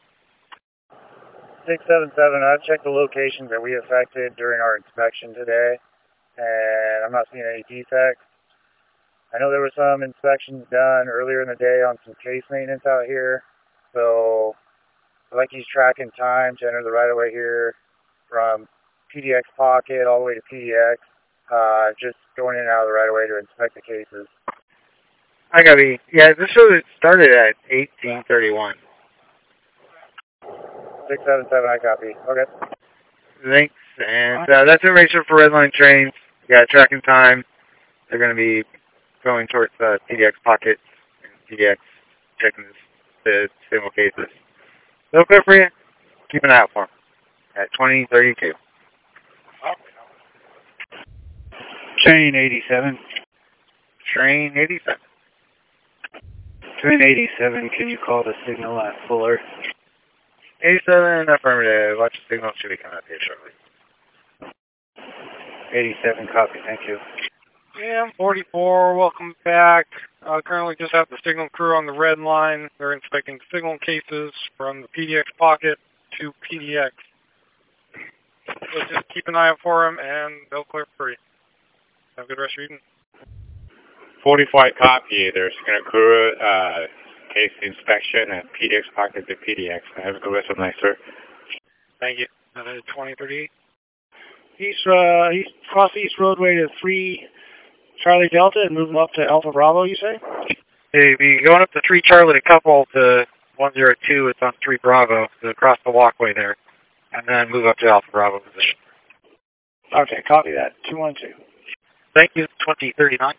six seven seven, I've checked the locations that we affected during our inspection today, and I'm not seeing any defects. I know there were some inspections done earlier in the day on some case maintenance out here, so I like he's tracking time to enter the right-of-way here from P D X Pocket all the way to P D X, uh, just going in and out of the right-of-way to inspect the cases. I got you. Yeah, this shows it started at eighteen thirty-one. six seven seven, I copy. Okay. Thanks. And uh, that's information for Redline trains. We got tracking time. They're going to be going towards uh, P D X Pocket and P D X checking the single cases. So clear for you. Keep an eye out for them at twenty thirty-two. Train eighty-seven. Train eighty-seven. Train eighty-seven, can you call the signal at Fuller? eighty-seven, affirmative. Watch the signal. Should be coming up here shortly. eighty-seven, copy. Thank you. Yeah, forty-four, welcome back. Uh, currently just have the signal crew on the red line. They're inspecting signal cases from the P D X Pocket to P D X. So just keep an eye out for them, and they'll clear free. Have a good rest of your evening. forty-five copy. There's going to crew uh, case inspection at P D X Pocket to P D X. Have a good rest of the night, sir. Thank you. Uh, twenty thirty-eight. East, uh, east, cross East Roadway to three Charlie Delta and move them up to Alpha Bravo, you say? Hey, be going up to three Charlie to couple to one zero two. It's on three Bravo to across the walkway there. And then move up to Alpha Bravo position. Okay, copy that. two one two. Thank you. twenty thirty-nine.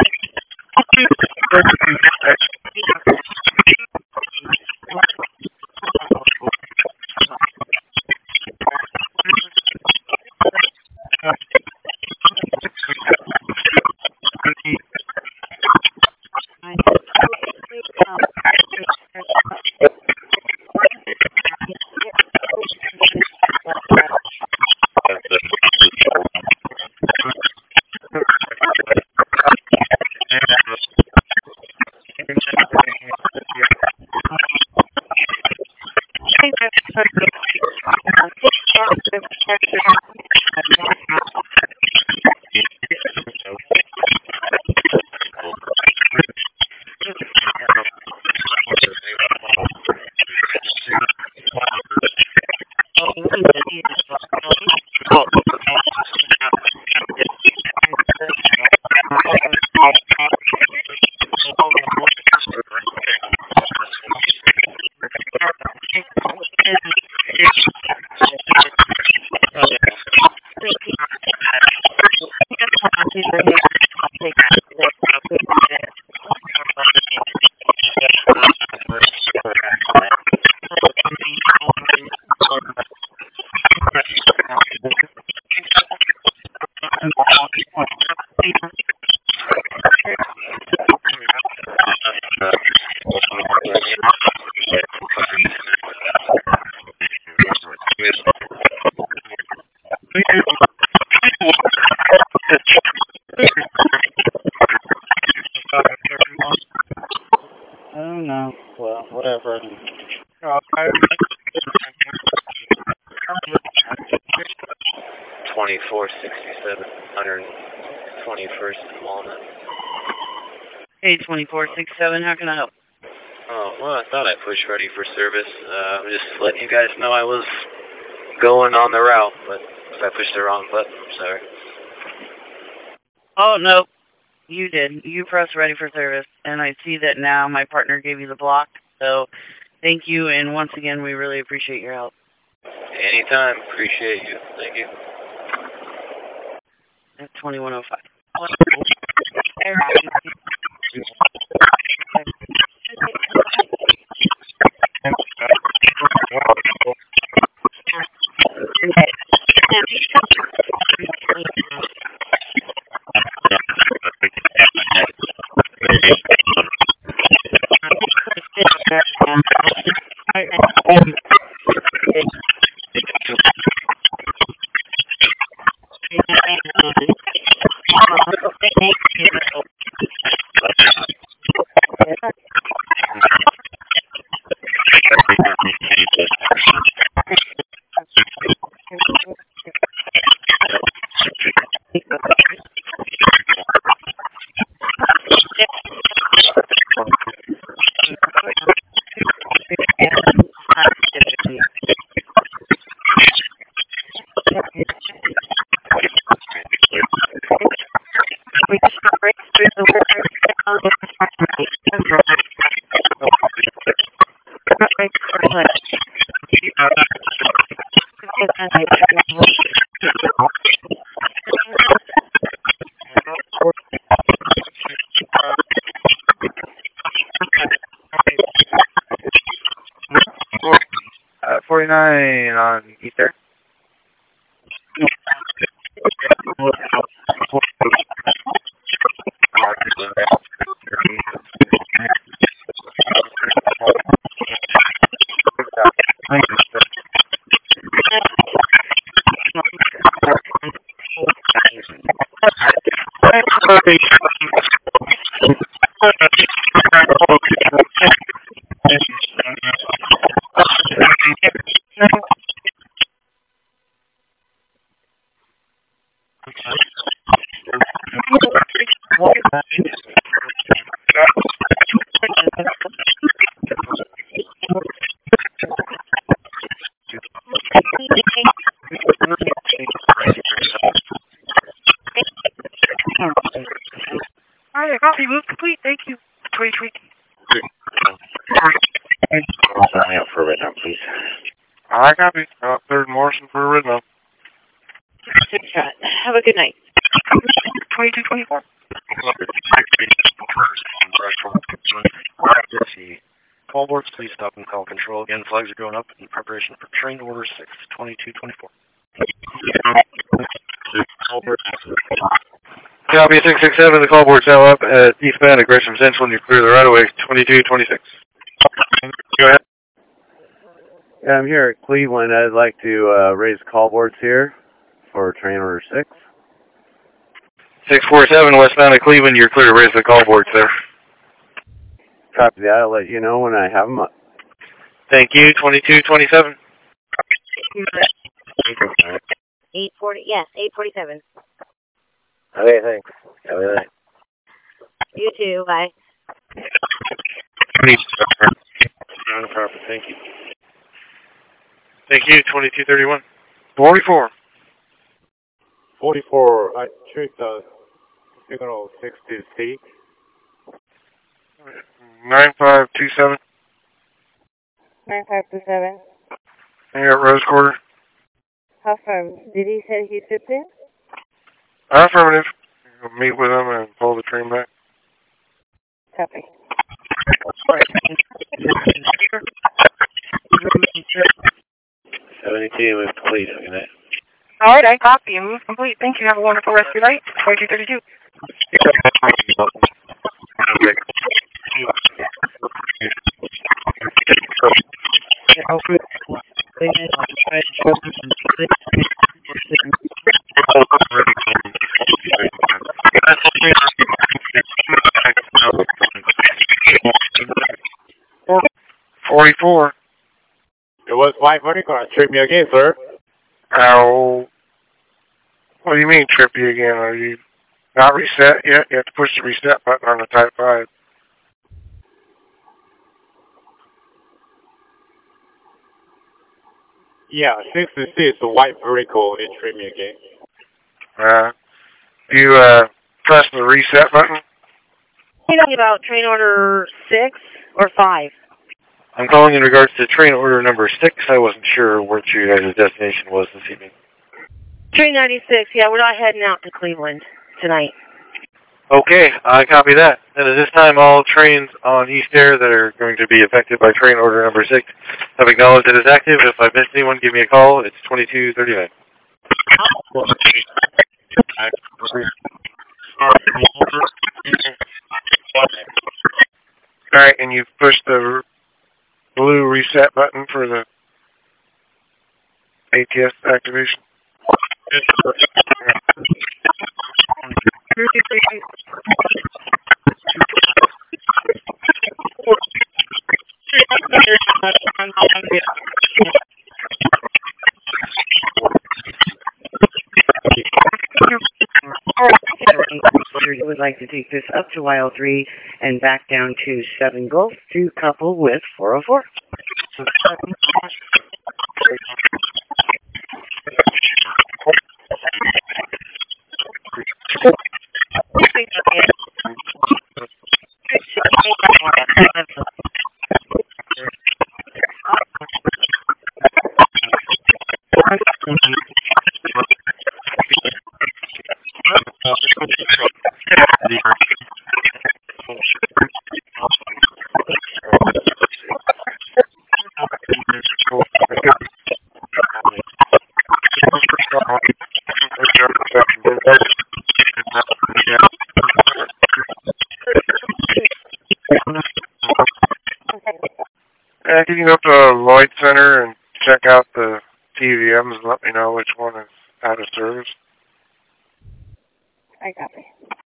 Oh no. Well, whatever. twenty-four sixty-seven, one twenty-first and Walnut. Hey, twenty-four sixty-seven, how can I help? Oh, well, I thought I pushed ready for service. Uh, I'm just letting you guys know I was going on the route, but if I pushed the wrong button, sorry. Oh, no. You did. You pressed ready for service, and I see that now my partner gave you the block, so thank you, and once again, we really appreciate your help. Anytime. Appreciate you. Thank you. At twenty-one oh five. Uh, forty-nine on East Air. Alright, copy, move complete, thank you. Tweet, tweet. Sign me up for a red now, please. I copy. Uh, third Morrison for a red now. Six shot. Have a good night. twenty-two twenty-four. Call boards, please stop and call control. Again, flags are going up in preparation for train order six, twenty-two twenty-four. Copy six six seven, the call board's now up at eastbound at Gresham Central, and you clear the right of way, twenty-two twenty-six. Go ahead. I'm here at Cleveland. I'd like to uh, raise call boards here for train order six. six four seven, westbound at Cleveland, you're clear to raise the call boards there. Copy that. I'll let you know when I have them up. Thank you, twenty-two twenty-seven. eight forty, yes, eight forty-seven. Okay, thanks. Have a good night. You too, bye. Thank you. Thank you, twenty-two thirty-one. forty-four. forty-four, I check the signal sixty C. nine five two seven. nine five two seven. Here at Rose Quarter. How far? Did he say he sits in? Affirmative. We'll meet with him and pull the train back. Copy. seventy-two, move complete. Good night. Alright, I copy and move complete. Thank you. Have a wonderful rest of your night. twenty-two thirty-two. forty-four. It was five hundred. Gonna trip me again, sir. Ow. What do you mean trip you again? Are you not reset yet? You have to push the reset button on the Type five. Yeah, sixty-six, the white vehicle, it tripped me again. Uh, you uh, press the reset button? You talking about train order six or five? I'm calling in regards to train order number six. I wasn't sure what your guys' destination was this evening. Train ninety-six, yeah, we're not heading out to Cleveland tonight. Okay, I copy that. And at this time, all trains on East Air that are going to be affected by train order number six have acknowledged it is active. If I've missed anyone, give me a call. It's twenty-two thirty-nine. Alright, and you've pushed the blue reset button for the A T S activation. You would like to take this up to Y L three and back down to seven Gulf to couple with four oh four. Yeah, you can go up to Lloyd Center and check out the T V Ms and let me know which one is out of service. I copy.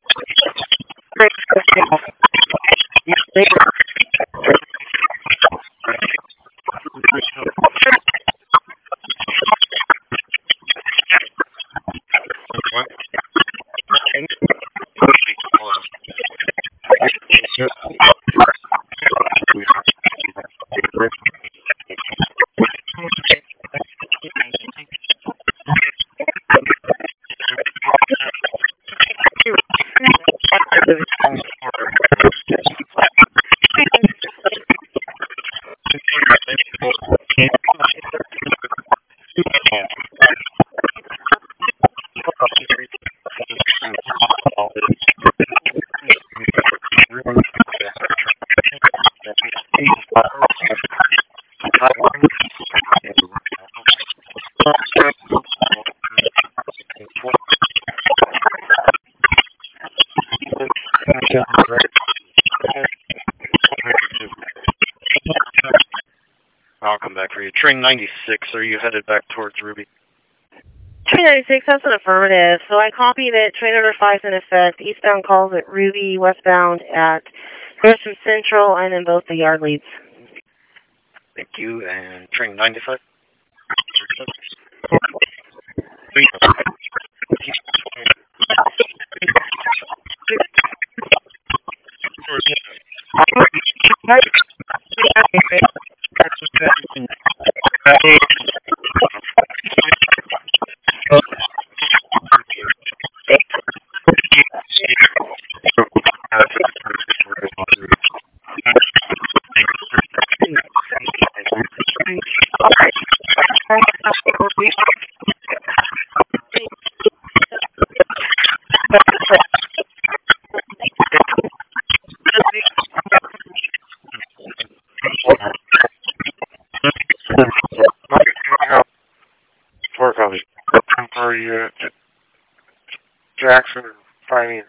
I'll come back for you. Train ninety-six, are you headed back towards Ruby? Train ninety-six, that's an affirmative. So I copy that train order five is in effect. Eastbound calls at Ruby, westbound at Gresham Central, and in both the yard leads. Thank you. And train ninety-five? Four copies. Are you at Jackson or Pioneer?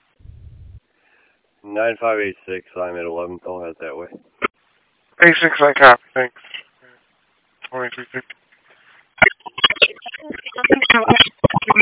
nine five eight six, I'm at eleven, I'll head that way. A six, I copy, thanks. twenty-three fifty.